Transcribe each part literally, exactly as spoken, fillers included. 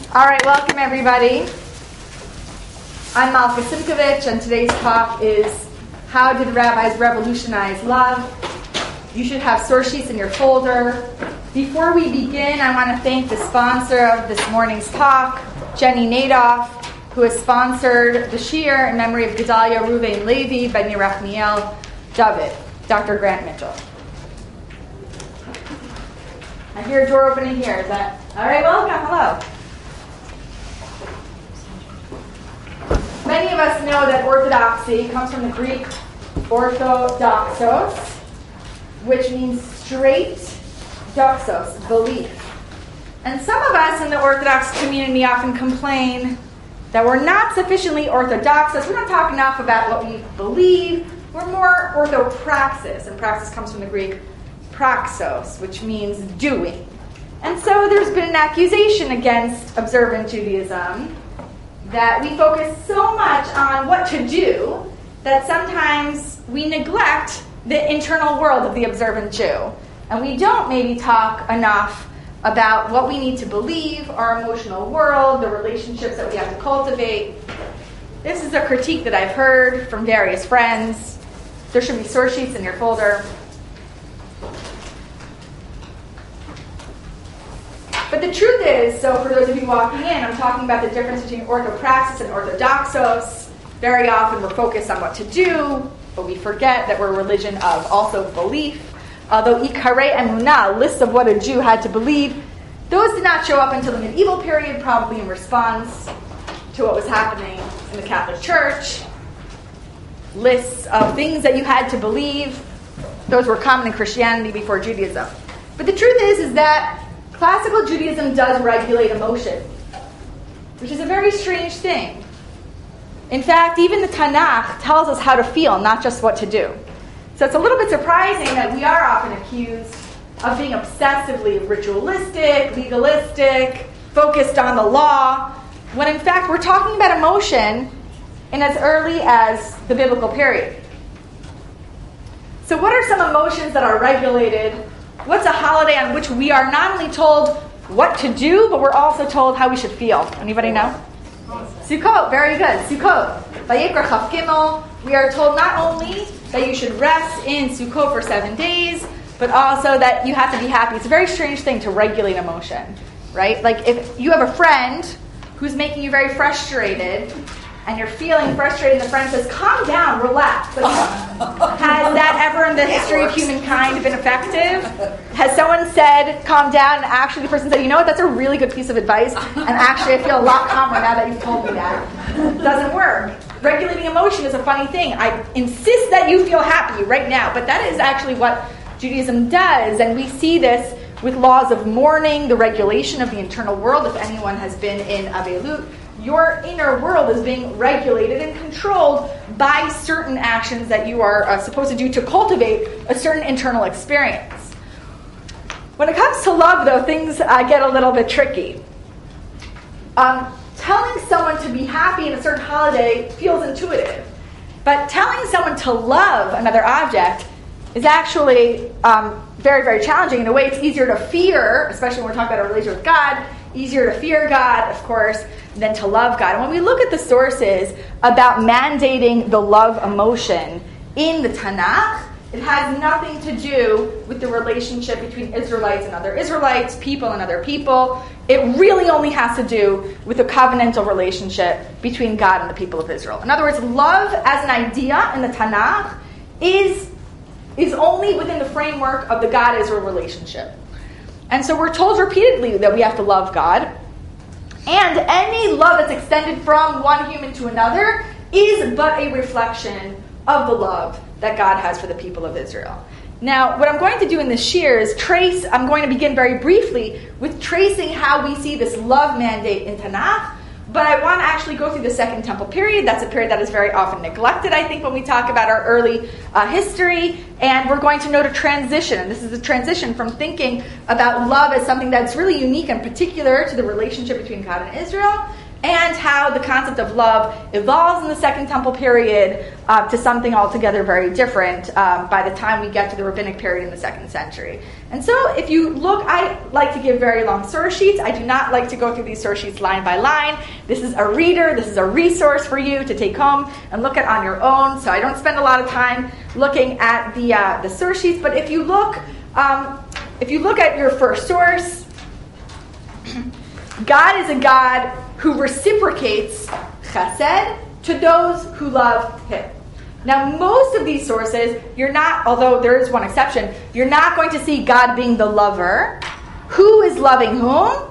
All right, welcome everybody. I'm Malka Simkovich, and today's talk is How Did Rabbis Revolutionize Love? You should have source sheets in your folder. Before we begin, I want to thank the sponsor of this morning's talk, Jenny Nadoff, who has sponsored the shiur in memory of Gedalia Ruvain Levi by Yerachmiel David, Doctor Grant Mitchell. I hear a door opening here. Is that all right? Welcome. Hello. Many of us know that orthodoxy comes from the Greek orthodoxos, which means straight, doxos, belief. And some of us in the Orthodox community often complain that we're not sufficiently orthodoxos. We don't talk enough about what we believe. We're more orthopraxis, and praxis comes from the Greek praxos, which means doing. And so there's been an accusation against observant Judaism that we focus so much on what to do that sometimes we neglect the internal world of the observant Jew. And we don't maybe talk enough about what we need to believe, our emotional world, the relationships that we have to cultivate. This is a critique that I've heard from various friends. There should be source sheets in your folder. But the truth is, so for those of you walking in, I'm talking about the difference between orthopraxis and orthodoxos. Very often we're focused on what to do, but we forget that we're a religion of also belief. Although Ikarei Emunah, lists of what a Jew had to believe, those did not show up until the medieval period, probably in response to what was happening in the Catholic Church. Lists of things that you had to believe, those were common in Christianity before Judaism. But the truth is, is that classical Judaism does regulate emotion, which is a very strange thing. In fact, even the Tanakh tells us how to feel, not just what to do. So it's a little bit surprising that we are often accused of being obsessively ritualistic, legalistic, focused on the law, when in fact we're talking about emotion in as early as the biblical period. So what are some emotions that are regulated? What's a holiday on which we are not only told what to do, but we're also told how we should feel? Anybody know? Sukkot, very good. Sukkot. Vayikra Chaf Gimel. We are told not only that you should rest in Sukkot for seven days, but also that you have to be happy. It's a very strange thing to regulate emotion, right? Like if you have a friend who's making you very frustrated, and you're feeling frustrated, and the friend says, calm down, relax. Like, has that ever in the history of humankind been effective? Has someone said, calm down, and actually the person said, you know what, that's a really good piece of advice, and actually I feel a lot calmer now that you've told me that. It doesn't work. Regulating emotion is a funny thing. I insist that you feel happy right now, but that is actually what Judaism does, and we see this with laws of mourning, the regulation of the internal world. If anyone has been in Avelut, your inner world is being regulated and controlled by certain actions that you are uh, supposed to do to cultivate a certain internal experience. When it comes to love, though, things uh, get a little bit tricky. Um, telling someone to be happy in a certain holiday feels intuitive, but telling someone to love another object is actually um, very, very challenging. In a way, it's easier to fear, especially when we're talking about our relationship with God, easier to fear God, of course, than to love God. And when we look at the sources about mandating the love emotion in the Tanakh, it has nothing to do with the relationship between Israelites and other Israelites, people and other people. It really only has to do with the covenantal relationship between God and the people of Israel. In other words, love as an idea in the Tanakh is, is only within the framework of the God-Israel relationship. And so we're told repeatedly that we have to love God. And any love that's extended from one human to another is but a reflection of the love that God has for the people of Israel. Now, what I'm going to do in this shiur is trace, I'm going to begin very briefly with tracing how we see this love mandate in Tanakh, but I want to actually go through the Second Temple period. That's a period that is very often neglected, I think, when we talk about our early uh, history, and we're going to note a transition, and this is a transition from thinking about love as something that's really unique and particular to the relationship between God and Israel, and how the concept of love evolves in the Second Temple period uh, to something altogether very different um, by the time we get to the rabbinic period in the second century. And so if you look, I like to give very long source sheets. I do not like to go through these source sheets line by line. This is a reader, this is a resource for you to take home and look at on your own. So I don't spend a lot of time looking at the uh, the source sheets. But if you look, um, if you look at your first source, God is a God who reciprocates chesed to those who love him. Now, most of these sources, you're not, although there is one exception, you're not going to see God being the lover. Who is loving whom?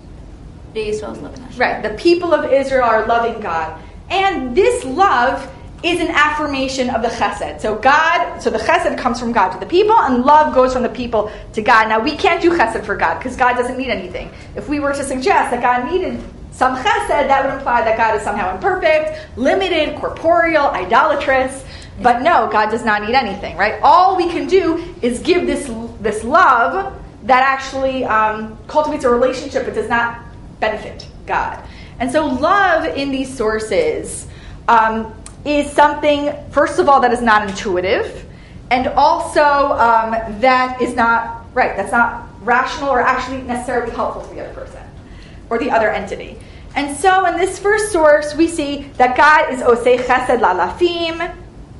The Israel is loving Hashem. Right, the people of Israel are loving God. And this love is an affirmation of the chesed. So God, so the chesed comes from God to the people, and love goes from the people to God. Now, we can't do chesed for God, because God doesn't need anything. If we were to suggest that God needed some chesed, that would imply that God is somehow imperfect, limited, corporeal, idolatrous. But no, God does not need anything, right? All we can do is give this this love that actually um, cultivates a relationship but does not benefit God. And so love in these sources um, is something, first of all, that is not intuitive, and also um, that is not, right, that's not rational or actually necessarily helpful to the other person or the other entity. And so in this first source, we see that God is osei chesed la'alafim,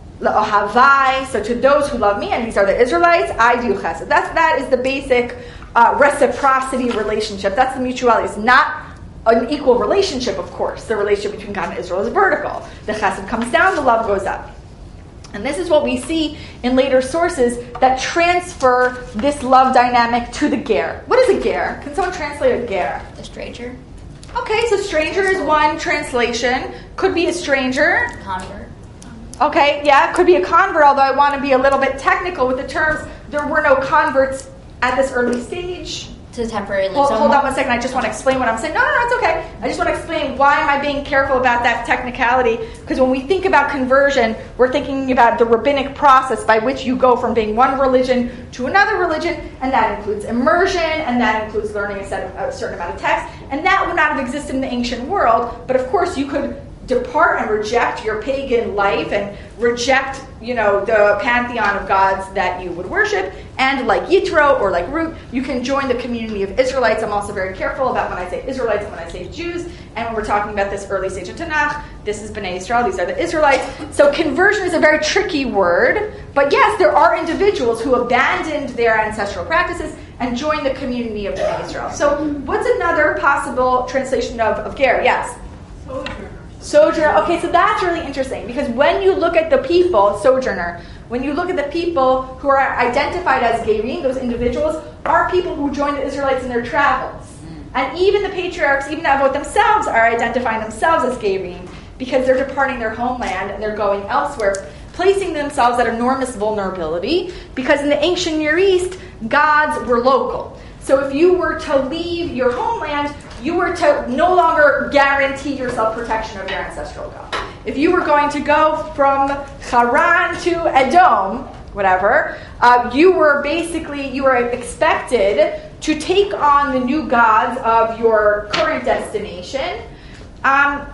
la'ohavai, so to those who love me, and these are the Israelites, I do chesed. That's, that is the basic uh, reciprocity relationship. That's the mutuality. It's not an equal relationship, of course. The relationship between God and Israel is vertical. The chesed comes down, the love goes up. And this is what we see in later sources that transfer this love dynamic to the ger. What is a ger? Can someone translate a ger? A stranger. Okay, so stranger is one translation. Could be a stranger. Convert. Okay, yeah, could be a convert, although I want to be a little bit technical with the terms. There were no converts at this early stage. To temporarily. Hold, so hold on one second. I just want to explain what I'm saying. No, no, no, it's okay. I just want to explain why am I being careful about that technicality. Because when we think about conversion, we're thinking about the rabbinic process by which you go from being one religion to another religion, and that includes immersion, and that includes learning a, set of, a certain amount of text, and that would not have existed in the ancient world. But of course, you could depart and reject your pagan life and reject, you know, the pantheon of gods that you would worship. And like Yitro or like Ruth, you can join the community of Israelites. I'm also very careful about when I say Israelites and when I say Jews. And when we're talking about this early stage of Tanakh, this is Bnei Israel. These are the Israelites. So conversion is a very tricky word. But yes, there are individuals who abandoned their ancestral practices and joined the community of Bnei Israel. So what's another possible translation of, of ger? Yes? Sojourner. Sojourner. Okay, so that's really interesting because when you look at the people, sojourner, when you look at the people who are identified as Gerim, those individuals are people who joined the Israelites in their travels. And even the patriarchs, even the Avot themselves, are identifying themselves as Gerim because they're departing their homeland and they're going elsewhere, placing themselves at enormous vulnerability because in the ancient Near East, gods were local. So if you were to leave your homeland, you were to no longer guarantee yourself protection of your ancestral God. If you were going to go from Haran to Edom, whatever, uh, you were basically, you were expected to take on the new gods of your current destination, um,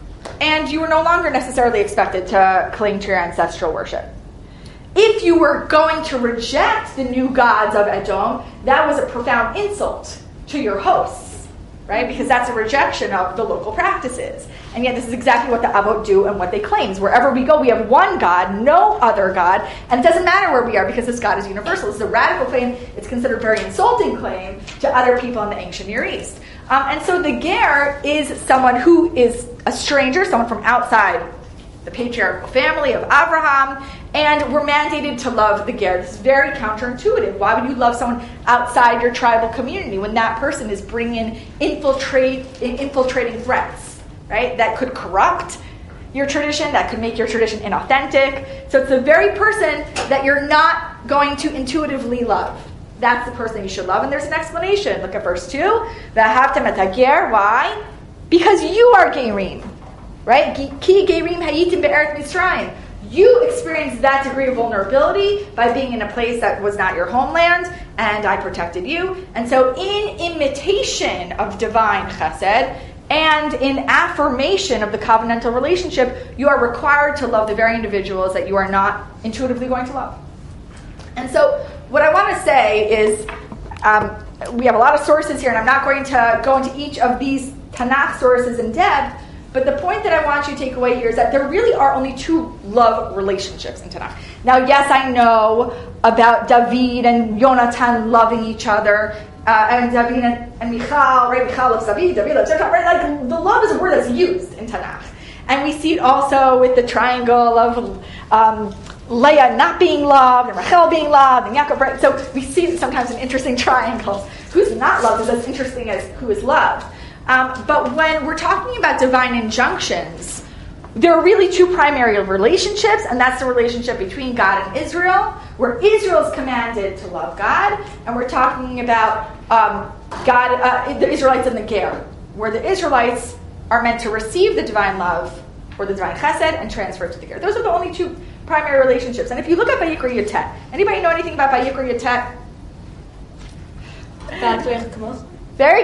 and you were no longer necessarily expected to cling to your ancestral worship. If you were going to reject the new gods of Edom, that was a profound insult to your hosts, right? Because that's a rejection of the local practices. And yet this is exactly what the Avot do and what they claim. Wherever we go, we have one God, no other God, and it doesn't matter where we are because this God is universal. This is a radical claim. It's considered a very insulting claim to other people in the ancient Near East. Um, and so the ger is someone who is a stranger, someone from outside the patriarchal family of Abraham, and we're mandated to love the ger. This is very counterintuitive. Why would you love someone outside your tribal community when that person is bringing infiltrate, infiltrating threats, right? That could corrupt your tradition, that could make your tradition inauthentic. So it's the very person that you're not going to intuitively love. That's the person you should love. And there's an explanation. Look at verse two. V'ahavtem et hager. Why? Because you are gerim. Right? Ki gerim hayitim be'eretz Mitzrayim. You experienced that degree of vulnerability by being in a place that was not your homeland, and I protected you. And so in imitation of divine chesed, And in affirmation of the covenantal relationship, you are required to love the very individuals that you are not intuitively going to love. And so what I want to say is, um, we have a lot of sources here, and I'm not going to go into each of these Tanakh sources in depth, but the point that I want you to take away here is that there really are only two love relationships in Tanakh. Now, yes, I know about David and Yonatan loving each other, uh, and David and, and Michal, right? Michal loves David, David loves Yonatan, right? Like, the love is a word that's used in Tanakh. And we see it also with the triangle of um, Leah not being loved, and Rachel being loved, and Yaakov, right? So we see it sometimes in interesting triangles. Who's not loved is as interesting as who is loved. Um, but when we're talking about divine injunctions, there are really two primary relationships, and that's the relationship between God and Israel, where Israel is commanded to love God, and we're talking about um, God, uh, the Israelites and the Ger, where the Israelites are meant to receive the divine love, or the divine chesed, and transfer it to the Ger. Those are the only two primary relationships. And if you look at Vayikra Yatet, anybody know anything about Vayikra Yatet? Very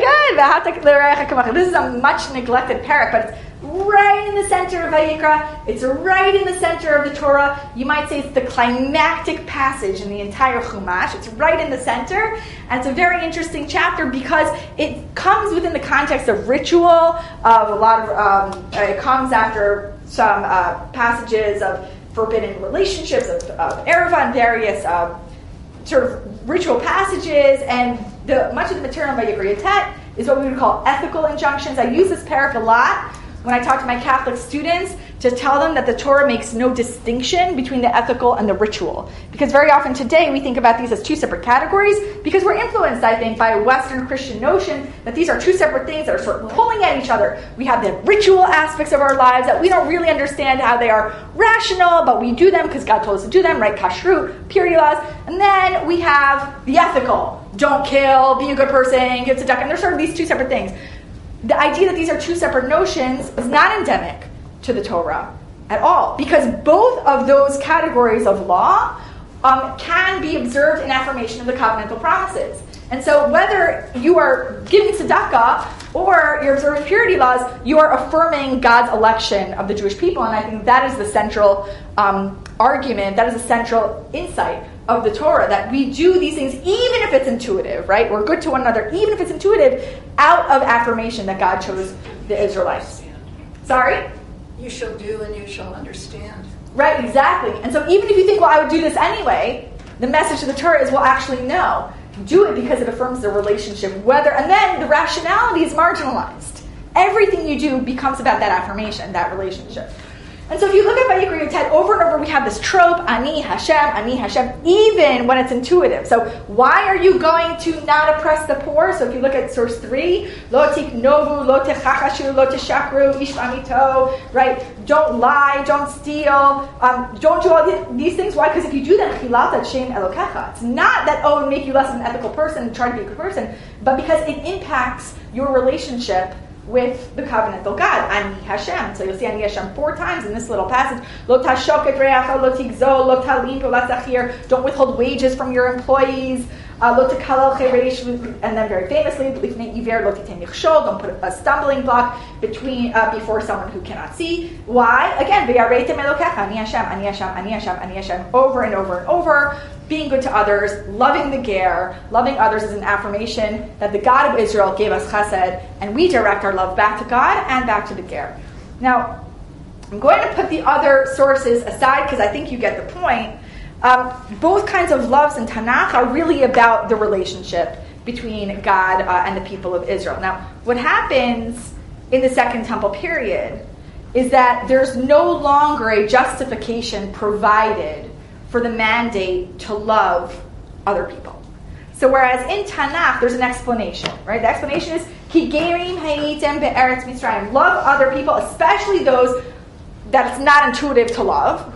good. This is a much neglected parak, but it's right in the center of Vayikra. It's right in the center of the Torah. You might say it's the climactic passage in the entire Chumash. It's right in the center, and it's a very interesting chapter because it comes within the context of ritual, of a lot of. Um, it comes after some uh, passages of forbidden relationships, of, of Ereva and various uh, sort of ritual passages, and the much of the material in Vayikra Yatet is what we would call ethical injunctions. I use this parak a lot when I talk to my Catholic students to tell them that the Torah makes no distinction between the ethical and the ritual. Because very often today we think about these as two separate categories because we're influenced, I think, by a Western Christian notion that these are two separate things that are sort of pulling at each other. We have the ritual aspects of our lives that we don't really understand how they are rational, but we do them because God told us to do them, right? Kashrut, purity laws. And then we have the ethical. Don't kill, be a good person, give tzedakah. And there's sort of these two separate things. The idea that these are two separate notions is not endemic to the Torah at all, because both of those categories of law um, can be observed in affirmation of the covenantal promises. And so whether you are giving tzedakah or you're observing purity laws, you are affirming God's election of the Jewish people. And I think that is the central um, argument, that is the central insight of the Torah, that we do these things even if it's intuitive, right? We're good to one another, even if it's intuitive, out of affirmation that God chose the Israelites. Sorry? You shall do and you shall understand. Right, exactly. And so even if you think, well, I would do this anyway, the message of the Torah is, well, actually, no. Do it because it affirms the relationship, whether, and then the rationality is marginalized. Everything you do becomes about that affirmation, that relationship. And so if you look at Vayikra Yatet, over and over we have this trope, Ani Hashem, Ani Hashem, even when it's intuitive. So why are you going to not oppress the poor? So if you look at source three, Lo tiknovu, lo techachashu, lo teshakru, ish amito, right? Don't lie, don't steal, um, don't do all these things. Why? Because if you do them, chilat shem elokecha. It's not that, oh, it would make you less of an ethical person and try to be a good person, but because it impacts your relationship with the covenantal God, Ani Hashem. So you'll see Ani Hashem four times in this little passage. Lo tashoket reacha, lo tigzo, lo talim, lo tzachir. Don't withhold wages from your employees. Uh, lo tekalal cheresh, and then very famously, lifnei iver lo titen michshol. Don't put a stumbling block between uh, before someone who cannot see. Why? Again, v'yareitem elokecha, Ani Hashem, Ani Hashem, Ani Hashem, Ani Hashem, over and over and over. Being good to others, loving the ger, loving others is an affirmation that the God of Israel gave us chesed, and we direct our love back to God and back to the ger. Now, I'm going to put the other sources aside because I think you get the point. Um, both kinds of loves in Tanakh are really about the relationship between God uh, and the people of Israel. Now, what happens in the Second Temple period is that there's no longer a justification provided for the mandate to love other people. So whereas in Tanakh, there's an explanation, right? The explanation is, Ki gerim hayitem be'eretz Mitzrayim. Love other people, especially those that it's not intuitive to love,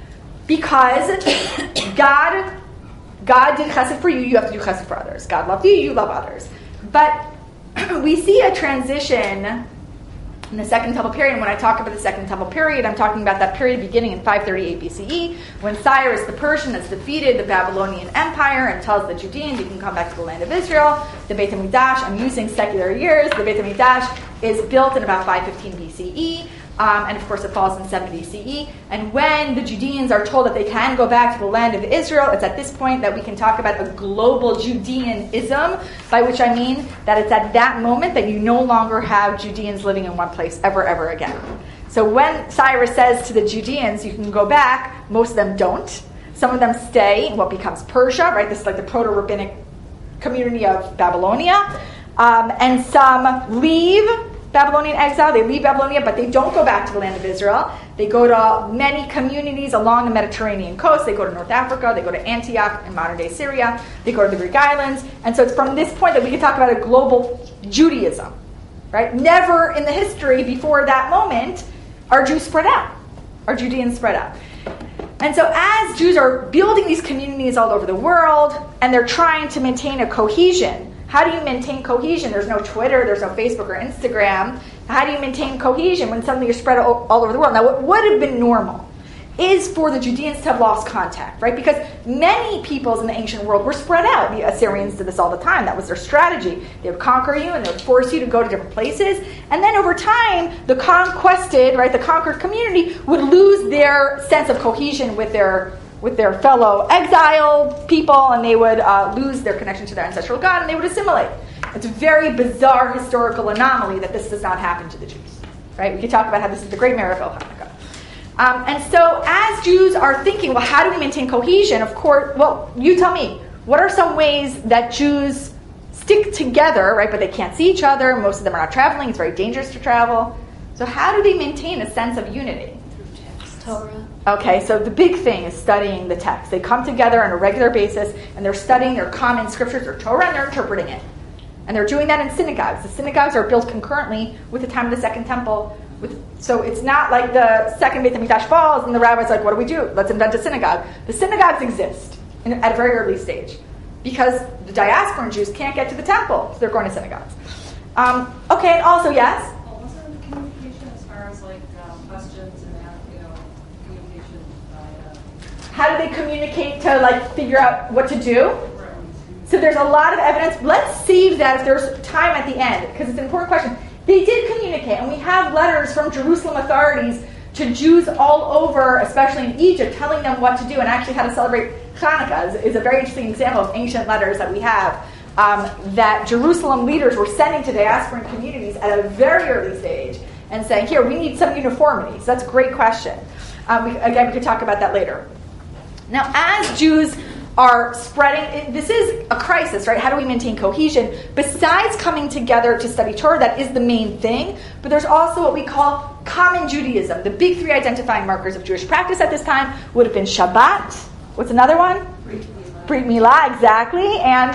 because God, God did chesed for you, you have to do chesed for others. God loved you, you love others. But we see a transition in the Second Temple period. And when I talk about the Second Temple period, I'm talking about that period beginning in five thirty-eight B C E, when Cyrus the Persian has defeated the Babylonian Empire and tells the Judeans, you can come back to the land of Israel. The Beit HaMikdash, I'm using secular years, the Beit HaMikdash is built in about five fifteen B C E, um, and of course it falls in seventy C E. And when the Judeans are told that they can go back to the land of Israel, it's at this point that we can talk about a global Judeanism, by which I mean that it's at that moment that you no longer have Judeans living in one place ever, ever again. So when Cyrus says to the Judeans, you can go back, most of them don't. Some of them stay in what becomes Persia, right? This is like the proto-rabbinic community of Babylonia. Um, and some leave Babylonian exile. They leave Babylonia, but they don't go back to the land of Israel. They go to many communities along the Mediterranean coast. They go to North Africa. They go to Antioch in modern-day Syria. They go to the Greek islands. And so it's from this point that we can talk about a global Judaism, right? Never in the history before that moment are Jews spread out, are Judeans spread out. And so as Jews are building these communities all over the world, and they're trying to maintain a cohesion, how do you maintain cohesion? There's no Twitter, there's no Facebook or Instagram. How do you maintain cohesion when suddenly you're spread all, all over the world? Now, what would have been normal is for the Judeans to have lost contact, right? Because many peoples in the ancient world were spread out. The Assyrians did this all the time. That was their strategy. They would conquer you and they would force you to go to different places. And then over time, the conquested, right, the conquered community would lose their sense of cohesion with their with their fellow exiled people, and they would uh, lose their connection to their ancestral God, and they would assimilate. It's a very bizarre historical anomaly that this does not happen to the Jews, right? We could talk about how this is the great miracle of Hanukkah. Um, and so as Jews are thinking, well, how do we maintain cohesion? Of course, well, you tell me, what are some ways that Jews stick together, right, but they can't see each other? Most of them are not traveling. It's very dangerous to travel. So how do they maintain a sense of unity? Torah. Okay, so the big thing is studying the text. They come together on a regular basis, and they're studying their common scriptures, their Torah, and they're interpreting it. And they're doing that in synagogues. The synagogues are built concurrently with the time of the Second Temple. With, so it's not like the second Beit HaMikdash falls, and the rabbi's like, what do we do? Let's invent a synagogue. The synagogues exist in, at a very early stage because the diasporan Jews can't get to the temple, so they're going to synagogues. Um, okay, and also, yes? Well, wasn't the communication as far as like um, questions and that, you know, communication by... Uh, How do they communicate to like figure out what to do? right. So there's a lot of evidence. Let's save that if there's time at the end, because it's an important question. They did communicate, and we have letters from Jerusalem authorities to Jews all over, especially in Egypt, telling them what to do and actually how to celebrate Hanukkah. Is, is a very interesting example of ancient letters that we have um, that Jerusalem leaders were sending to diasporan communities at a very early stage and saying, here, we need some uniformity. So that's a great question. Um, we, again, we could talk about that later. Now, as Jews are spreading, this is a crisis, right? How do we maintain cohesion? Besides coming together to study Torah, that is the main thing, but there's also what we call common Judaism. The big three identifying markers of Jewish practice at this time would have been Shabbat. What's another one? Brit Milah, exactly, and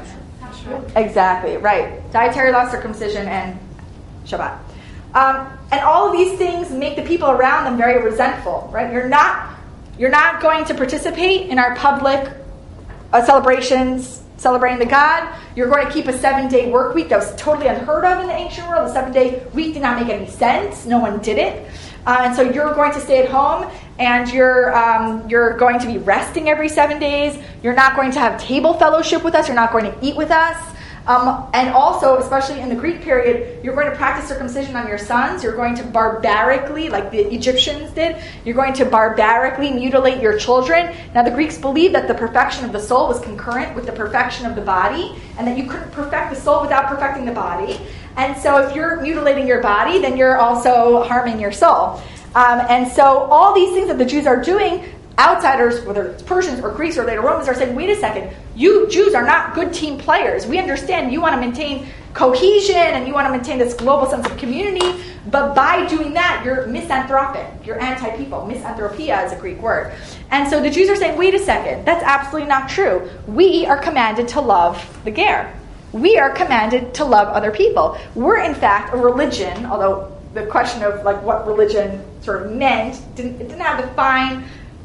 exactly, right. Dietary law, circumcision, and Shabbat. Um, and all of these things make the people around them very resentful, right? You're not, you're not going to participate in our public uh, celebrations, celebrating the God. You're going to keep a seven-day work week. That was totally unheard of in the ancient world. The seven-day week did not make any sense. No one did it. Uh, and so you're going to stay at home, and you're um, you're going to be resting every seven days. You're not going to have table fellowship with us. You're not going to eat with us. Um, and also, especially in the Greek period, you're going to practice circumcision on your sons. You're going to barbarically, like the Egyptians did, you're going to barbarically mutilate your children. Now, the Greeks believed that the perfection of the soul was concurrent with the perfection of the body, and that you couldn't perfect the soul without perfecting the body. And so if you're mutilating your body, then you're also harming your soul. Um, and so all these things that the Jews are doing, outsiders, whether it's Persians or Greeks or later Romans, are saying, wait a second, you Jews are not good team players. We understand you want to maintain cohesion and you want to maintain this global sense of community, but by doing that, you're misanthropic. You're anti-people. Misanthropia is a Greek word. And so the Jews are saying, wait a second, that's absolutely not true. We are commanded to love the Ger. We are commanded to love other people. We're, in fact, a religion, although the question of like what religion sort of meant, didn't, it didn't have the fine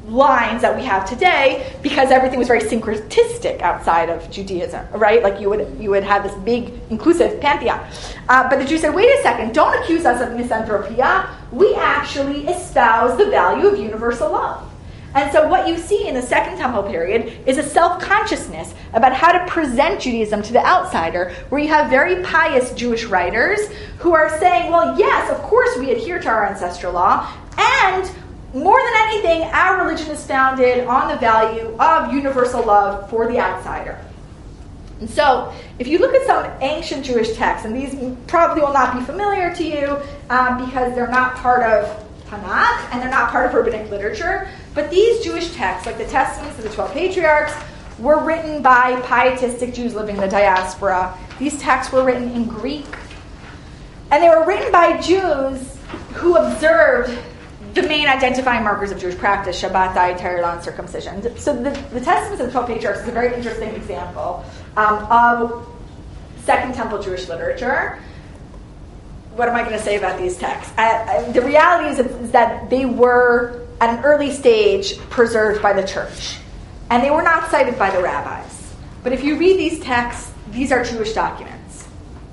lines that we have today because everything was very syncretistic outside of Judaism, right? Like you would you would have this big inclusive pantheon. Uh, but the Jews said, wait a second, don't accuse us of misanthropia. We actually espouse the value of universal love. And so what you see in the Second Temple period is a self-consciousness about how to present Judaism to the outsider, where you have very pious Jewish writers who are saying, well, yes, of course we adhere to our ancestral law, and more than anything, our religion is founded on the value of universal love for the outsider. And so, if you look at some ancient Jewish texts, and these probably will not be familiar to you um, because they're not part of Tanakh and they're not part of rabbinic literature, but these Jewish texts, like the Testaments of the twelve Patriarchs, were written by pietistic Jews living in the diaspora. These texts were written in Greek, and they were written by Jews who observed the main identifying markers of Jewish practice, Shabbat, Diet, Tehillah, and circumcision. So the, the Testaments of the twelve Patriarchs is a very interesting example um, of Second Temple Jewish literature. What am I going to say about these texts? I, I, the reality is, is that they were, at an early stage, preserved by the church. And they were not cited by the rabbis. But if you read these texts, these are Jewish documents.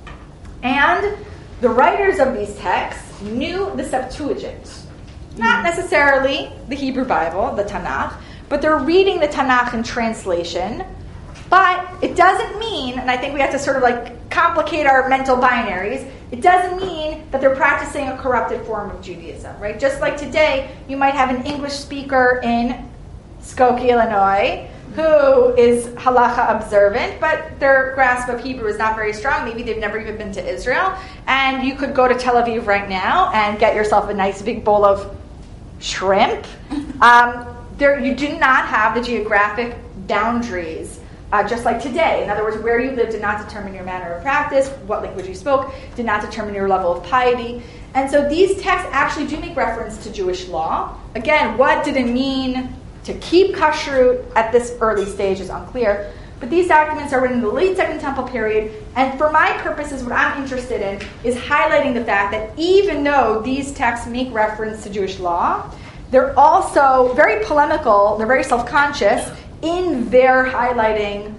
And the writers of these texts knew the Septuagint. Not necessarily the Hebrew Bible, the Tanakh, but they're reading the Tanakh in translation. But it doesn't mean, and I think we have to sort of like complicate our mental binaries, it doesn't mean that they're practicing a corrupted form of Judaism, right? Just like today, you might have an English speaker in Skokie, Illinois, who is halacha observant, but their grasp of Hebrew is not very strong. Maybe they've never even been to Israel. And you could go to Tel Aviv right now and get yourself a nice big bowl of shrimp. Um, there, you do not have the geographic boundaries, uh, just like today. In other words, where you live did not determine your manner of practice. What language you spoke did not determine your level of piety. And so these texts actually do make reference to Jewish law. Again, what did it mean to keep kashrut at this early stage is unclear. But these documents are written in the late Second Temple period, and for my purposes, what I'm interested in is highlighting the fact that even though these texts make reference to Jewish law, they're also very polemical, they're very self-conscious in their highlighting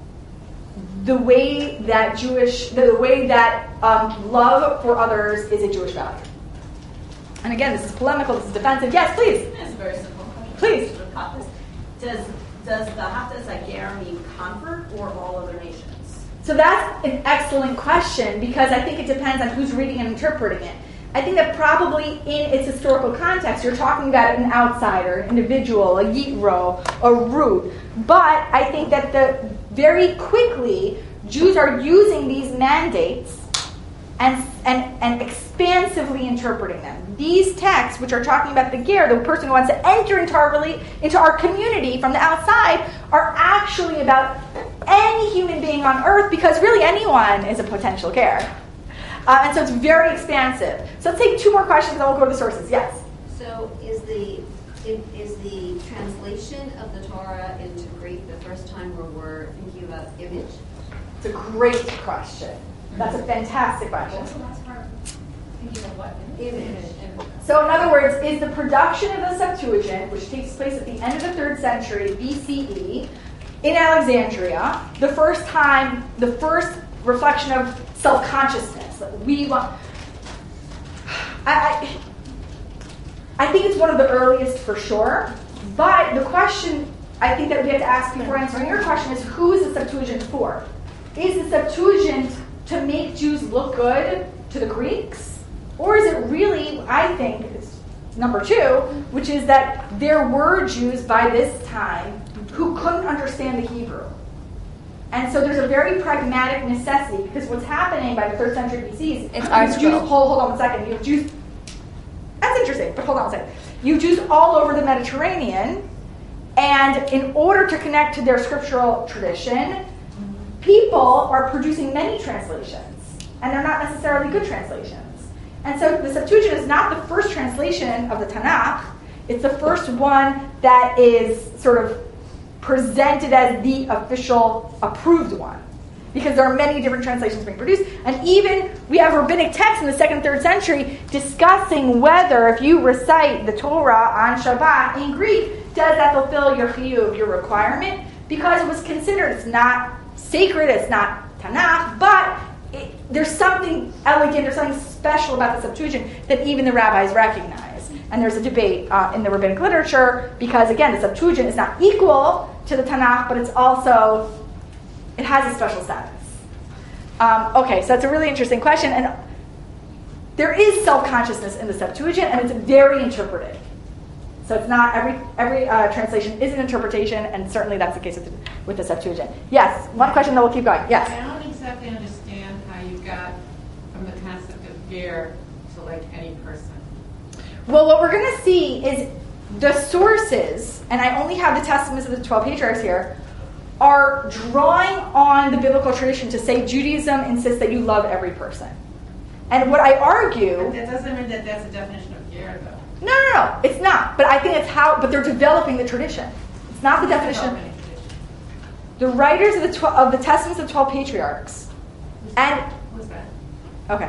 the way that Jewish, the way that um, love for others is a Jewish value. And again, this is polemical, this is defensive. Yes, please. It's a very simple question. Please. Does Does the Haftarah Sager mean convert or all other nations? So that's an excellent question because I think it depends on who's reading and interpreting it. I think that probably in its historical context, you're talking about an outsider, an individual, a Yitro, a root. But I think that the very quickly, Jews are using these mandates and, and, and expansively interpreting them. These texts, which are talking about the ger, the person who wants to enter into our really, into our community from the outside, are actually about any human being on earth because really anyone is a potential ger. Uh, and so it's very expansive. So let's take two more questions and we'll go to the sources. Yes? So is the is the translation of the Torah into Greek the first time where we're thinking about image? It's a great question. That's a fantastic question. What's the last part? Thinking of what? Image. So in other words, is the production of the Septuagint, which takes place at the end of the third century B C E in Alexandria, the first time, the first reflection of self-consciousness that we want? I, I, I think it's one of the earliest for sure, but the question I think that we have to ask before answering your question is, who is the Septuagint for? Is the Septuagint to make Jews look good to the Greeks? Or is it really, I think, it's number two, which is that there were Jews by this time who couldn't understand the Hebrew. And so there's a very pragmatic necessity, because what's happening by the third century B C is It's you our Jews, scroll. hold, hold on one second, you have Jews, that's interesting, but hold on one second. You have Jews all over the Mediterranean, and in order to connect to their scriptural tradition, people are producing many translations, and they're not necessarily good translations. And so the Septuagint is not the first translation of the Tanakh. It's the first one that is sort of presented as the official approved one, because there are many different translations being produced. And even we have rabbinic texts in the second, third century discussing whether if you recite the Torah on Shabbat in Greek, does that fulfill your chiyuv, your requirement? Because it was considered, it's not sacred, it's not Tanakh, but it, there's something elegant, there's something special about the Septuagint that even the rabbis recognize. And there's a debate uh, in the rabbinic literature because, again, the Septuagint is not equal to the Tanakh, but it's also, it has a special status. Um, okay, so that's a really interesting question. And there is self-consciousness in the Septuagint, and it's very interpretive. So it's not, every every uh, translation is an interpretation, and certainly that's the case with the, with the Septuagint. Yes, one question, then we'll keep going. Yes? I don't exactly understand how you got from the concept of ger to like any person. Well, what we're going to see is the sources, and I only have the testaments of the twelve patriarchs here, are drawing on the biblical tradition to say Judaism insists that you love every person. And what I argue... But that doesn't mean that that's a definition of ger, though. No, no, no, it's not. But I think it's how, but they're developing the tradition. It's not the definition. The writers of the tw- of the testaments of the twelve patriarchs, and What's that? okay,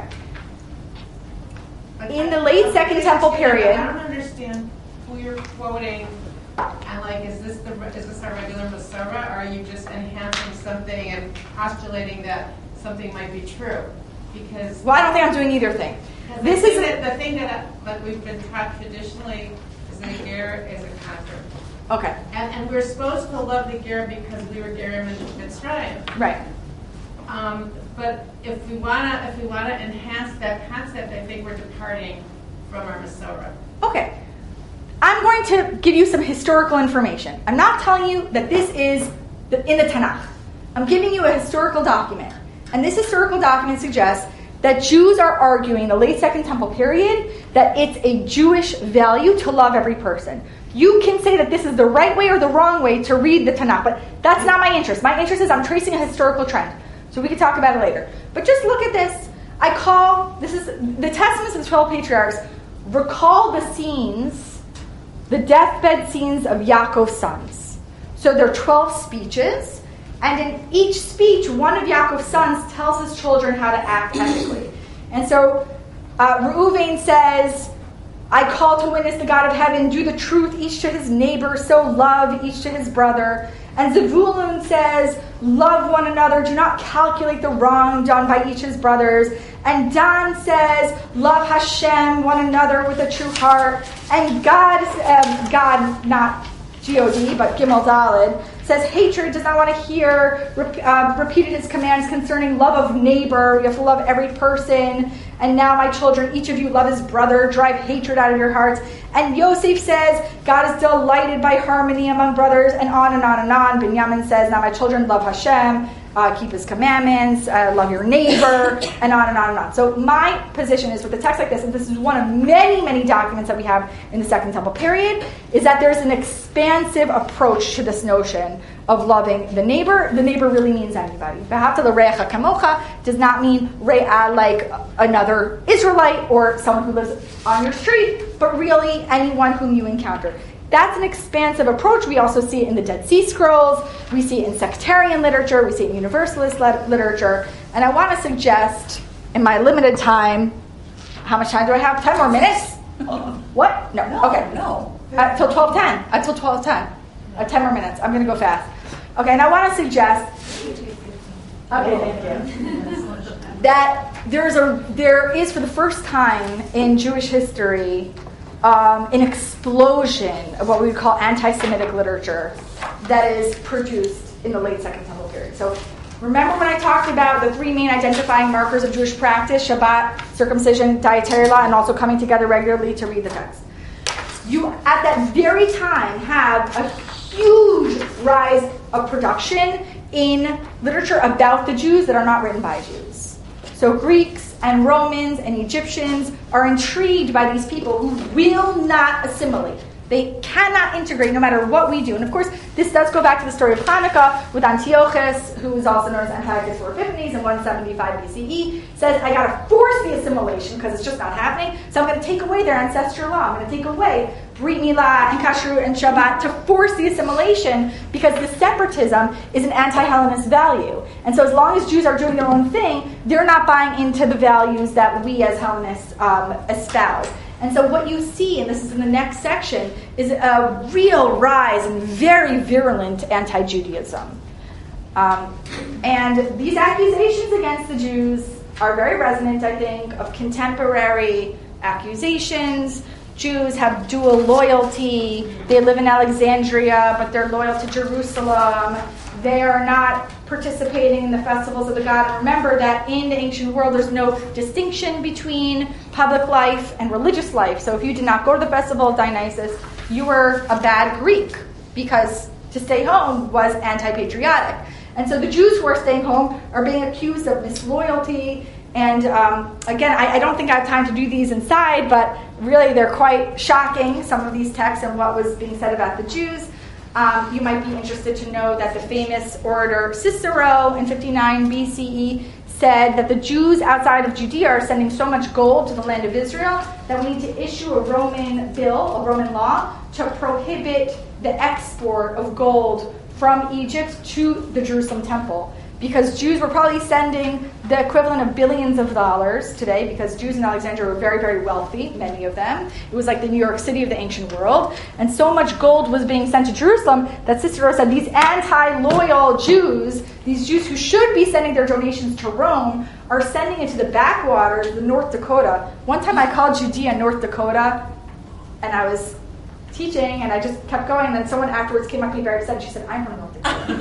But in I- the late I- Second I Temple understand, period. but I don't understand who you're quoting, and like, is this the is this our regular Masorah, or are you just enhancing something and postulating that something might be true? Because Well, I don't think I'm doing either thing. This the is thing a- that, the thing that like we've been taught traditionally is that a ger is a convert. Okay, And, and we're supposed to love the ger because we were gerim in Mitzrayim. right. Um, but if we wanna, if we wanna enhance that concept, I think we're departing from our Masorah. Okay. I'm going to give you some historical information. I'm not telling you that this is the, in the Tanakh. I'm giving you a historical document. And this historical document suggests that Jews are arguing in the late Second Temple period that it's a Jewish value to love every person. You can say that this is the right way or the wrong way to read the Tanakh, but that's not my interest. My interest is I'm tracing a historical trend. So we can talk about it later. But just look at this. I call, this is, the Testaments of the twelve Patriarchs recall the scenes, the deathbed scenes of Yaakov's sons. So there are twelve speeches, and in each speech, one of Yaakov's sons tells his children how to act ethically. And so uh, Reuven says, I call to witness the God of heaven, do the truth each to his neighbor, so love each to his brother. And Zevulun says, love one another, do not calculate the wrong done by each his brothers. And Dan says, love Hashem, one another with a true heart. And God, um, God, not G O D, but Gimel Daled, says hatred does not want to hear, rep, uh, repeated his commands concerning love of neighbor. You have to love every person. And now, my children, each of you love his brother, drive hatred out of your hearts. And Yosef says, God is delighted by harmony among brothers, and on and on and on. Binyamin says, now my children love Hashem, uh, keep his commandments, uh, love your neighbor, and on and on and on. So my position is with a text like this, and this is one of many, many documents that we have in the Second Temple period, is that there's an expansive approach to this notion of loving the neighbor. The neighbor really means anybody. V'ahavta l'reacha kamocha does not mean re'ah like another Israelite or someone who lives on your street, but really anyone whom you encounter. That's an expansive approach. We also see it in the Dead Sea Scrolls. We see it in sectarian literature. We see it in universalist lit- literature. And I want to suggest, in my limited time, how much time do I have? Ten more minutes? What? No. No, Okay. no. Uh, till twelve ten. Until twelve ten. Uh, ten more minutes. I'm going to go fast. Okay, and I want to suggest. Okay, thank you. That there's a there is for the first time in Jewish history um, an explosion of what we would call anti-Semitic literature that is produced in the late Second Temple period. So remember when I talked about the three main identifying markers of Jewish practice: Shabbat, circumcision, dietary law, and also coming together regularly to read the text. You at that very time have a huge rise of production in literature about the Jews that are not written by Jews. So Greeks and Romans and Egyptians are intrigued by these people who will not assimilate. They cannot integrate no matter what we do. And of course, this does go back to the story of Hanukkah with Antiochus, who is also known as Antiochus or Epiphanes in one seventy-five B C E, says, I got to force the assimilation because it's just not happening. So I'm going to take away their ancestral law. I'm going to take away Brit Milah and Kashrut and Shabbat to force the assimilation because the separatism is an anti-Hellenist value. And so as long as Jews are doing their own thing, they're not buying into the values that we as Hellenists um, espouse. And so what you see, and this is in the next section, is a real rise in very virulent anti-Judaism. Um, and these accusations against the Jews are very resonant, I think, of contemporary accusations. Jews have dual loyalty. They live in Alexandria, but they're loyal to Jerusalem. They are not participating in the festivals of the god. And remember that in the ancient world, there's no distinction between public life and religious life. So if you did not go to the festival of Dionysus, you were a bad Greek, because to stay home was anti-patriotic. And so the Jews who are staying home are being accused of disloyalty. And um, again, I, I don't think I have time to do these inside, but really they're quite shocking, some of these texts and what was being said about the Jews. Um, you might be interested to know that the famous orator Cicero in fifty-nine B C E said that the Jews outside of Judea are sending so much gold to the land of Israel that we need to issue a Roman bill, a Roman law, to prohibit the export of gold from Egypt to the Jerusalem temple. Because Jews were probably sending the equivalent of billions of dollars today, because Jews in Alexandria were very, very wealthy, many of them. It was like the New York City of the ancient world. And so much gold was being sent to Jerusalem that Cicero said these anti-loyal Jews, these Jews who should be sending their donations to Rome, are sending it to the backwaters, the North Dakota. One time I called Judea North Dakota, and I was teaching, and I just kept going, and then someone afterwards came up to me very upset, and she said, I'm from North Dakota.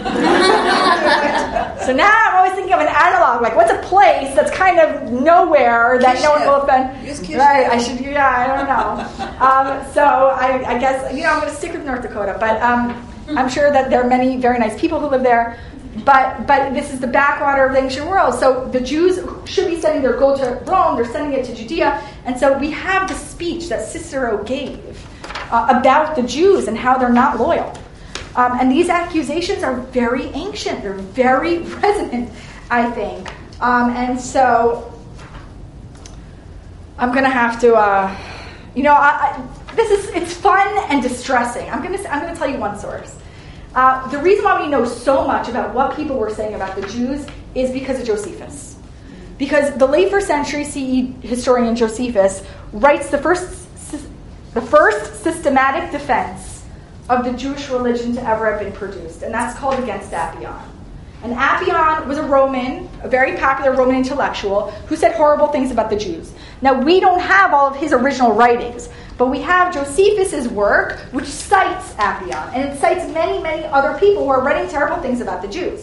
So now I'm always thinking of an analog, like what's a place that's kind of nowhere that no one will offend? Use Kishinev. Right, I should, yeah, I don't know. Um, so I, I guess, you know, I'm going to stick with North Dakota, but um, I'm sure that there are many very nice people who live there, but but this is the backwater of the ancient world. So the Jews should be sending their gold to Rome, they're sending it to Judea, and so we have the speech that Cicero gave Uh, about the Jews and how they're not loyal. Um, and these accusations are very ancient. They're very resonant, I think. Um, and so I'm going to have to, uh, you know, I, I, this is, it's fun and distressing. I'm going to I'm going to tell you one source. Uh, the reason why we know so much about what people were saying about the Jews is because of Josephus. Because the late first century C E historian Josephus writes the first The first systematic defense of the Jewish religion to ever have been produced, and that's called Against Appian. And Appian was a Roman, a very popular Roman intellectual, who said horrible things about the Jews. Now, we don't have all of his original writings, but we have Josephus' work, which cites Appian, and it cites many, many other people who are writing terrible things about the Jews.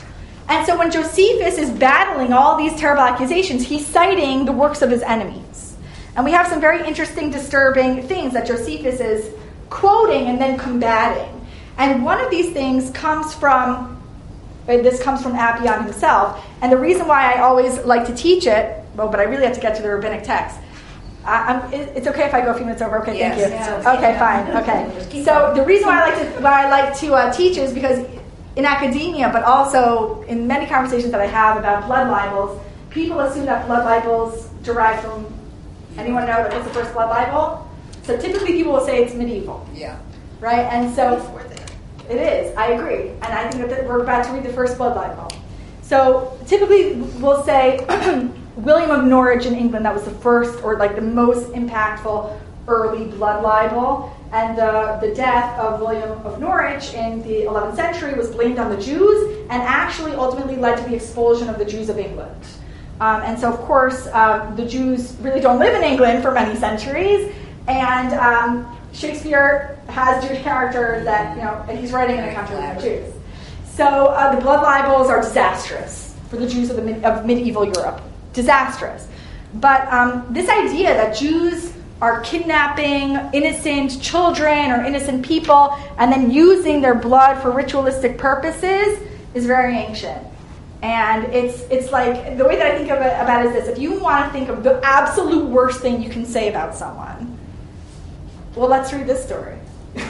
And so when Josephus is battling all these terrible accusations, he's citing the works of his enemies. And we have some very interesting, disturbing things that Josephus is quoting and then combating. And one of these things comes from, this comes from Appian himself. And the reason why I always like to teach it, well, but I really have to get to the rabbinic text. Uh, I'm, it's okay if I go a few minutes over? Okay, Yes, thank you. yeah. Okay, fine. Okay. So the reason why I like to, why I like to uh, teach is because in academia, but also in many conversations that I have about blood libels, people assume that blood libels derive from, anyone know that what's the first blood libel? So typically people will say it's medieval. Yeah. Right? And so Before that. it is, I agree. And I think that we're about to read the first blood libel. So typically we'll say William of Norwich in England, that was the first or like the most impactful early blood libel. And the, the death of William of Norwich in the eleventh century was blamed on the Jews and actually ultimately led to the expulsion of the Jews of England. Um, and so, of course, um, the Jews really don't live in England for many centuries, and um, Shakespeare has Jewish characters that, you know, and he's writing in a country with no Jews. So uh, the blood libels are disastrous for the Jews of, the mid- of medieval Europe. Disastrous. But um, this idea that Jews are kidnapping innocent children or innocent people and then using their blood for ritualistic purposes is very ancient. And it's it's like, the way that I think of it, about it is this. If you want to think of the absolute worst thing you can say about someone, well, let's read this story.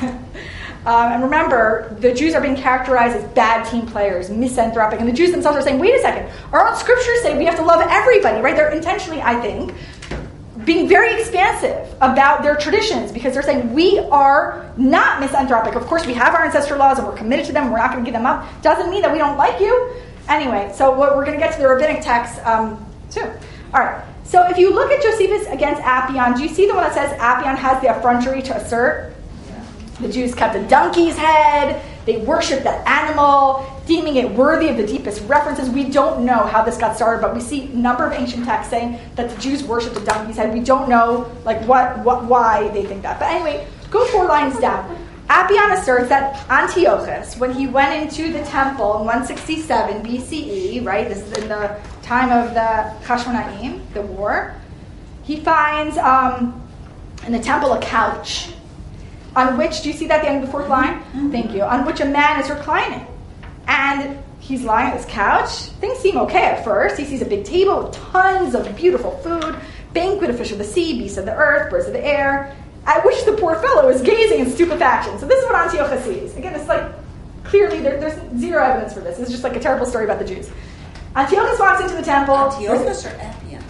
um, and remember, the Jews are being characterized as bad team players, misanthropic, and the Jews themselves are saying, wait a second, our own scriptures say we have to love everybody, right? They're intentionally, I think, being very expansive about their traditions, because they're saying we are not misanthropic. Of course, we have our ancestral laws, and we're committed to them, we're not going to give them up. Doesn't mean that we don't like you. Anyway, so we're going to get to the rabbinic text um, too. All right, So if you look at Josephus against Appian, do you see the one that says Appian has the effrontery to assert? The Jews kept a donkey's head. They worshipped that animal, deeming it worthy of the deepest references. We don't know how this got started, but we see a number of ancient texts saying that the Jews worshipped a donkey's head. We don't know like what, what why they think that. But anyway, go four lines down. Appian asserts that Antiochus, when he went into the temple in one sixty-seven B C E, right, this is in the time of the Chashmonaim, the war, he finds um, in the temple a couch on which, do you see that at the end of the fourth line? Mm-hmm. Thank you. On which a man is reclining. And he's lying on this couch. Things seem okay at first. He sees a big table with tons of beautiful food, banquet of fish of the sea, beasts of the earth, birds of the air, at which the poor fellow is gazing in stupefaction. So this is what Antiochus sees. Again, it's like, clearly there, there's zero evidence for this. It's just like a terrible story about the Jews. Antiochus walks into the temple. Antiochus or Appian?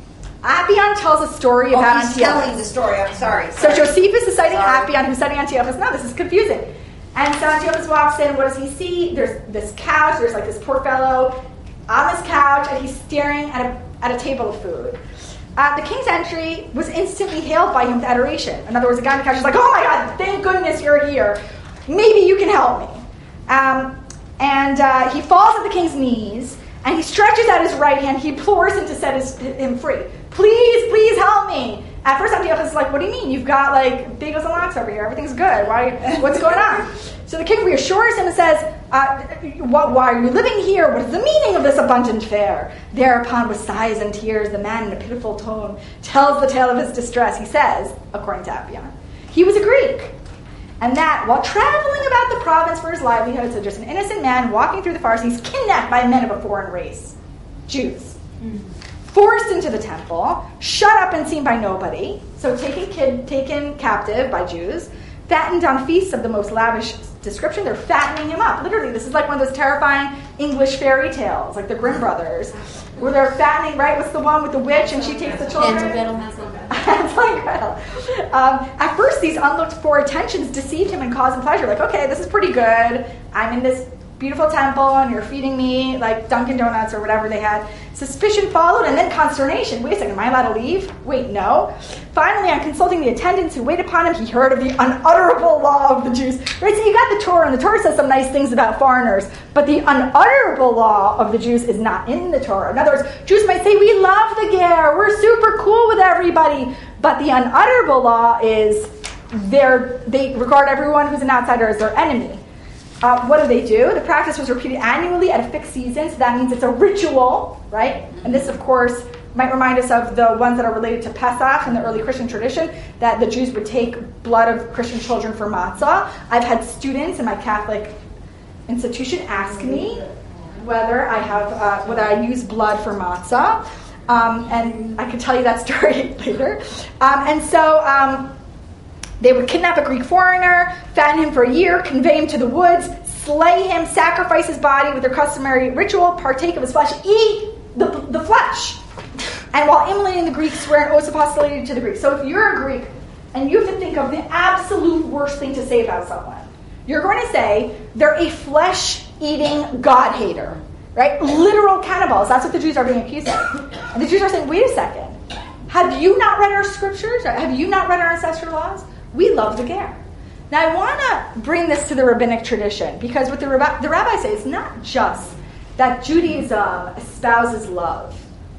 Appian tells a story about oh, he's Antiochus. telling the story. I'm sorry. So sorry. Josephus is citing Sorry. Appian, who's citing Antiochus. No, this is confusing. And so Antiochus walks in. What does he see? There's this couch. There's like this poor fellow on this couch, and he's staring at a, at a table of food. Uh, the king's entry was instantly hailed by him with adoration. In other words, the guy on the couch is like, "Oh my God, thank goodness you're here. Maybe you can help me." Um, and uh, he falls at the king's knees, and he stretches out his right hand. He implores him to set his, him free. Please, please help me. At first, Antiochus is like, "What do you mean? You've got like bagels and lox over here. Everything's good. Why? What's going on?" So the king reassures him and says, uh, what, "Why are you living here? What is the meaning of this abundant fare?" Thereupon, with sighs and tears, the man in a pitiful tone tells the tale of his distress. He says, according to Appian, he was a Greek, and that while traveling about the province for his livelihood, so just an innocent man walking through the forest, he's kidnapped by men of a foreign race, Jews. Mm-hmm. Forced into the temple, shut up and seen by nobody, so taken kid, taken captive by Jews, fattened on feasts of the most lavish description. They're fattening him up. Literally, this is like one of those terrifying English fairy tales, like the Grimm brothers, where they're fattening, right? What's the one with the witch and she takes the children? Hansel Gretel. Hansel and Gretel. Um, at first, these unlooked-for attentions deceived him and caused him pleasure. Like, okay, this is pretty good. I'm in this beautiful temple and you're feeding me like Dunkin' Donuts or whatever they had. Suspicion followed and then consternation. Wait a second, am I allowed to leave? Wait, no. Finally, on consulting the attendants who waited upon him, he heard of the unutterable law of the Jews. Right, so you got the Torah, and the Torah says some nice things about foreigners, but the unutterable law of the Jews is not in the Torah. In other words, Jews might say, we love the ger, we're super cool with everybody, but the unutterable law is they're, they regard everyone who's an outsider as their enemy. Uh, what do they do? The practice was repeated annually at a fixed season, so that means it's a ritual, right? And this, of course, might remind us of the ones that are related to Pesach in the early Christian tradition, that the Jews would take blood of Christian children for matzah. I've had students in my Catholic institution ask me whether I have uh, whether I use blood for matzah, um, and I could tell you that story later. Um, and so. Um, They would kidnap a Greek foreigner, fatten him for a year, convey him to the woods, slay him, sacrifice his body with their customary ritual, partake of his flesh, eat the, the flesh. And while immolating the Greeks, swear an oath of hostility to the Greeks. So if you're a Greek and you have to think of the absolute worst thing to say about someone, you're going to say they're a flesh-eating God-hater, right? Literal cannibals. That's what the Jews are being accused of. And the Jews are saying, wait a second. Have you not read our scriptures? Have you not read our ancestral laws? We love the ger. Now, I want to bring this to the rabbinic tradition, because what the, rabbi, the rabbis say is not just that Judaism espouses love.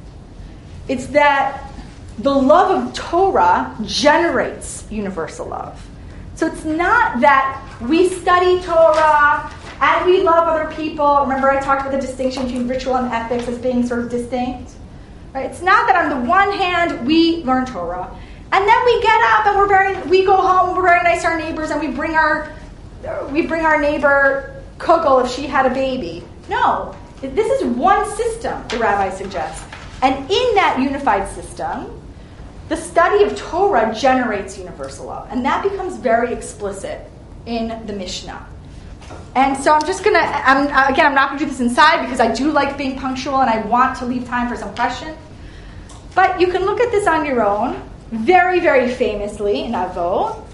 It's that the love of Torah generates universal love. So it's not that we study Torah and we love other people. Remember I talked about the distinction between ritual and ethics as being sort of distinct? Right? It's not that on the one hand we learn Torah, and then we get up and we're very, we go home, we're very nice to our neighbors, and we bring our, we bring our neighbor Kugel if she had a baby. No, this is one system, the rabbi suggests. And in that unified system, the study of Torah generates universal love. And that becomes very explicit in the Mishnah. And so I'm just going to, I'm, again, I'm not going to do this inside because I do like being punctual and I want to leave time for some questions. But you can look at this on your own. Very, very famously in Avot,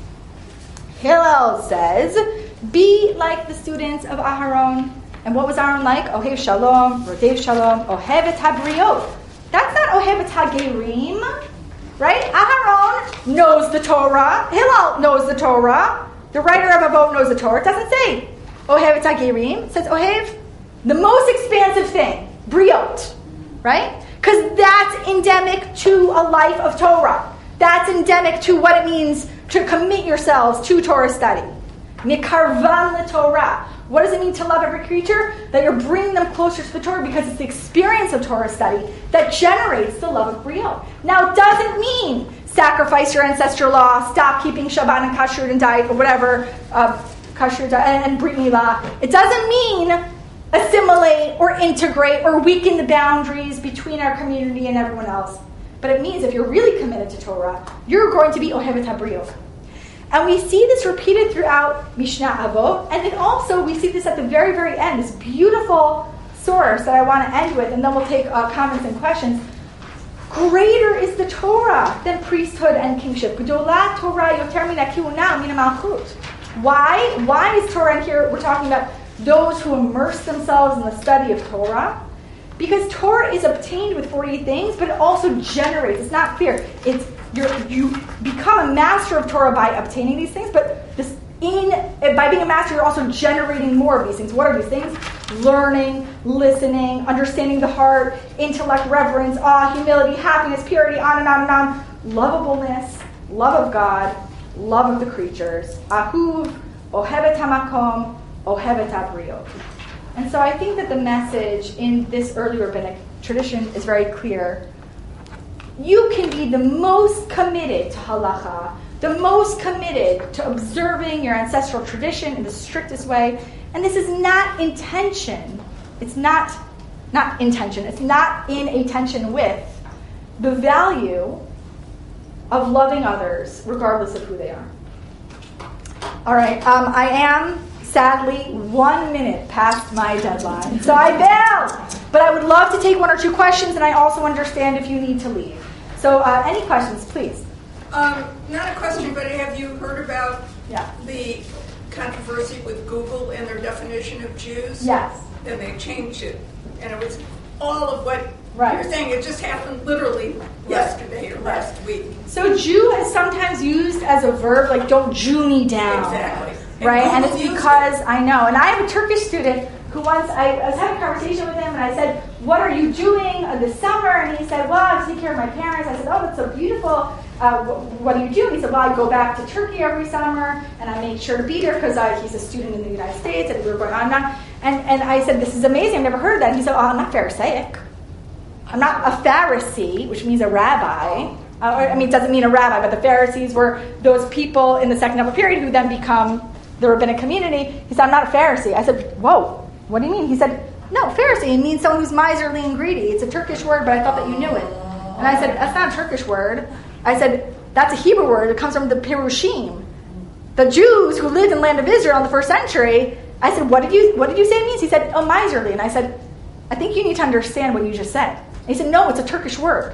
Hillel says, be like the students of Aharon. And what was Aaron like? Ohev Shalom, Rodev Shalom, Ohev et Habriot. That's not Ohevet HaGerim, right? Aharon knows the Torah. Hillel knows the Torah. The writer of Avot knows the Torah. It doesn't say Ohevet HaGerim. It says Ohev, the most expansive thing, Briot, right? Because that's endemic to a life of Torah. That's endemic to what it means to commit yourselves to Torah study. Nikarvan LeTorah. What does it mean to love every creature? That you're bringing them closer to the Torah because it's the experience of Torah study that generates the love of Briot. Now, it doesn't mean sacrifice your ancestral law, stop keeping Shabbat and Kashrut and diet, or whatever, uh, Kashrut and, and Brit Milah. It doesn't mean assimilate or integrate or weaken the boundaries between our community and everyone else. But it means if you're really committed to Torah, you're going to be Ohevet HaBriot. And we see this repeated throughout Mishnah Avot, and then also we see this at the very, very end, this beautiful source that I want to end with, and then we'll take uh, comments and questions. Greater is the Torah than priesthood and kingship. Gdolah Torah yoter min hakihuna min hamalchut. Why? Why is Torah in here? We're talking about those who immerse themselves in the study of Torah. Because Torah is obtained with forty things, but it also generates. It's not clear. It's you're, you become a master of Torah by obtaining these things, but this in by being a master, you're also generating more of these things. What are these things? Learning, listening, understanding the heart, intellect, reverence, awe, humility, happiness, purity, on and on and on. Lovableness, love of God, love of the creatures. Ahuv, ohevet hamakom, ohevet habriot. And so I think that the message in this early rabbinic tradition is very clear. You can be the most committed to halacha, the most committed to observing your ancestral tradition in the strictest way. And this is not intention. It's not, not intention. It's not in a tension with the value of loving others, regardless of who they are. All right, um, I am... sadly, one minute past my deadline. So I bailed. But I would love to take one or two questions, and I also understand if you need to leave. So uh, any questions, please? Um, not a question, but have you heard about Yeah. the controversy with Google and their definition of Jews? Yes. And they changed it. And it was all of what Right. you're saying. It just happened literally yesterday or last week. So Jew is sometimes used as a verb, like don't Jew me down. Exactly. Right? And, and it's Google used because, it. I know, and I have a Turkish student who once, I, I was having a conversation with him, and I said, what are you doing uh, this summer? And he said, well, I take care of my parents. I said, oh, that's so beautiful. Uh, wh- what do you do? And he said, well, I go back to Turkey every summer, and I make sure to be there because uh, he's a student in the United States, and we were going on and on. And, and I said, this is amazing. I've never heard of that. And he said, oh, I'm not Pharisaic. I'm not a Pharisee, which means a rabbi. Uh, I mean, it doesn't mean a rabbi, but the Pharisees were those people in the Second Temple period who then become the rabbinic community. He said, I'm not a Pharisee. I said, whoa, what do you mean? He said, no, Pharisee means someone who's miserly and greedy. It's a Turkish word, but I thought that you knew it. And I said, that's not a Turkish word. I said, that's a Hebrew word. It comes from the Perushim. The Jews who lived in the land of Israel in the first century, I said, what did you what did you say it means? He said, oh, miserly. And I said, I think you need to understand what you just said. And he said, no, it's a Turkish word.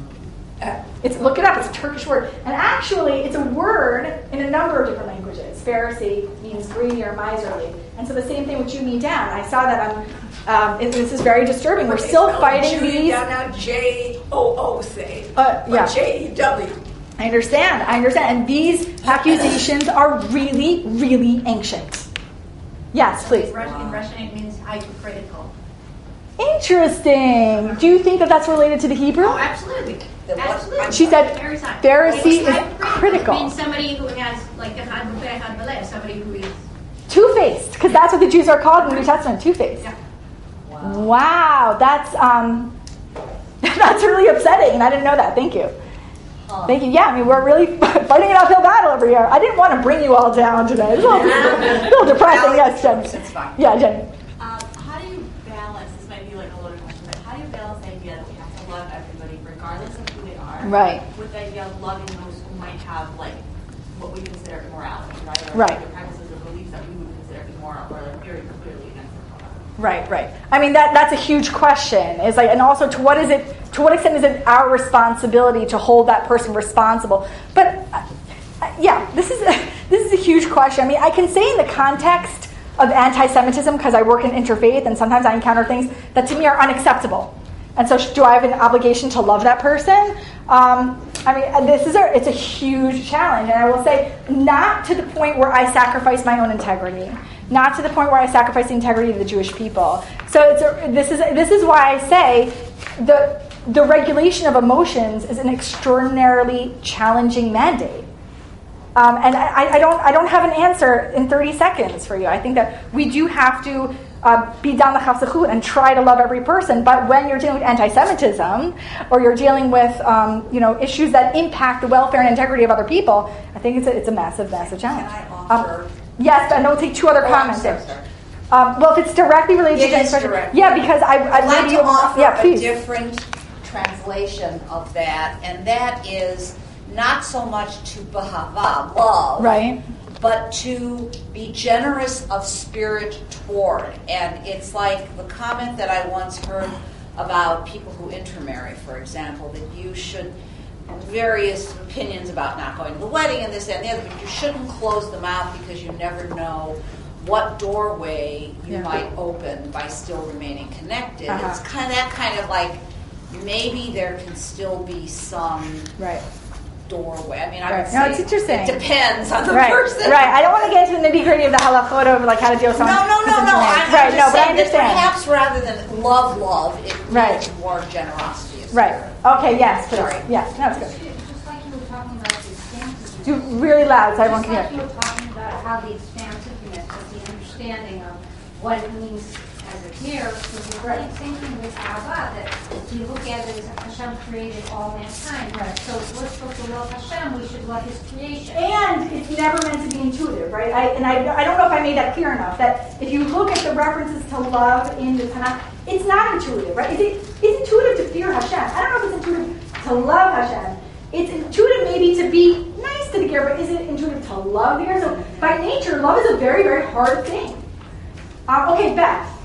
It's look it up. It's a Turkish word, and actually, it's a word in a number of different languages. Pharisee means greedy or miserly, and so the same thing with Jew me down. I saw that on. Um, it, this is very disturbing. We're Okay, still spell fighting Jew, these. Not J O O say, Uh, yeah. but J E W. I understand. I understand, and these accusations are really, really ancient. Yes, please. In Russian, in Russian it means hypocritical. Interesting. Do you think that that's related to the Hebrew? Oh, absolutely. Absolutely. She said Very sad. Pharisee It's is critical. It means somebody who has like a had had belief, somebody who is Two-faced, because that's what the Jews are called in the New Testament, two-faced. yeah. Wow, wow that's um, that's really upsetting, and I didn't know that. Thank you. Thank you. Yeah, I mean, we're really fighting an uphill battle over here. I didn't want to bring you all down today. It's a little, a little depressing, yes, Jen. It's fine. Yeah, Jenny. Um, how do you balance, this might be like a loaded question, but how do you balance the idea that we have to love everybody regardless of who they are, Right. with the idea of loving those who might have like what we consider immorality, right? Or Right. like, practices or beliefs that we would consider immoral or like very clearly against the Torah. Right, right. I mean, that that's a huge question. Is like, and also, to what is it? To what extent is it our responsibility to hold that person responsible? But uh, uh, yeah, this is a, this is a huge question. I mean, I can say in the context of anti-Semitism, because I work in interfaith, and sometimes I encounter things that to me are unacceptable. And so sh- do I have an obligation to love that person? Um, I mean, this is a, it's a huge challenge. And I will say, not to the point where I sacrifice my own integrity. Not to the point where I sacrifice the integrity of the Jewish people. So it's a, this is this is why I say the the regulation of emotions is an extraordinarily challenging mandate. Um, and I, I don't I don't have an answer in thirty seconds for you. I think that we do have to uh, be down the chafsachut and try to love every person. But when you're dealing with anti-Semitism or you're dealing with um, you know issues that impact the welfare and integrity of other people, I think it's a, it's a massive, massive challenge. Can I offer? Um, yes, and don't take two other Oh, comments I'm in. so sorry. Um, well, if it's directly related It to is transgression- direct. yeah, because I, I I'd like maybe to you, offer yeah, a please. different translation of that, and that is not so much to bahava, love, Right. but to be generous of spirit toward. And it's like the comment that I once heard about people who intermarry, for example, that you should, various opinions about not going to the wedding and this and the other, but you shouldn't close them out because you never know what doorway you Yeah. might open by still remaining connected. Uh-huh. It's kind of that kind of like, maybe there can still be some Right. doorway. I mean, I Right. would No, say it's interesting. it depends on the Right, person. right. I don't want to get into the nitty gritty of the halachot of like how to deal with No, someone. no, who's no, no. intermarried. I'm, right. I'm No, just but I saying that understand. perhaps rather than love, love, it Right. needs more generosity. is Right. Okay. Yes. Please. Sorry. Yes. No, it's good. Just like you were talking about the expansiveness. Do really loud so everyone Just can like hear. you were talking about how the expansiveness of the understanding of what it means as a pair, so the right. same thing with Abba, that we look at it as Hashem created all mankind. Right. So if we're supposed to love Hashem, we should love His creation. And it's never meant to be intuitive, right? I, and I, I don't know if I made that clear enough. That if you look at the references to love in the Tanakh, it's not intuitive, right? Is it? It's intuitive to fear Hashem. I don't know if it's intuitive to love Hashem. It's intuitive maybe to be nice to the gear, but is it intuitive to love the gear? So by nature, love is a very, very hard thing. Um, okay, Beth.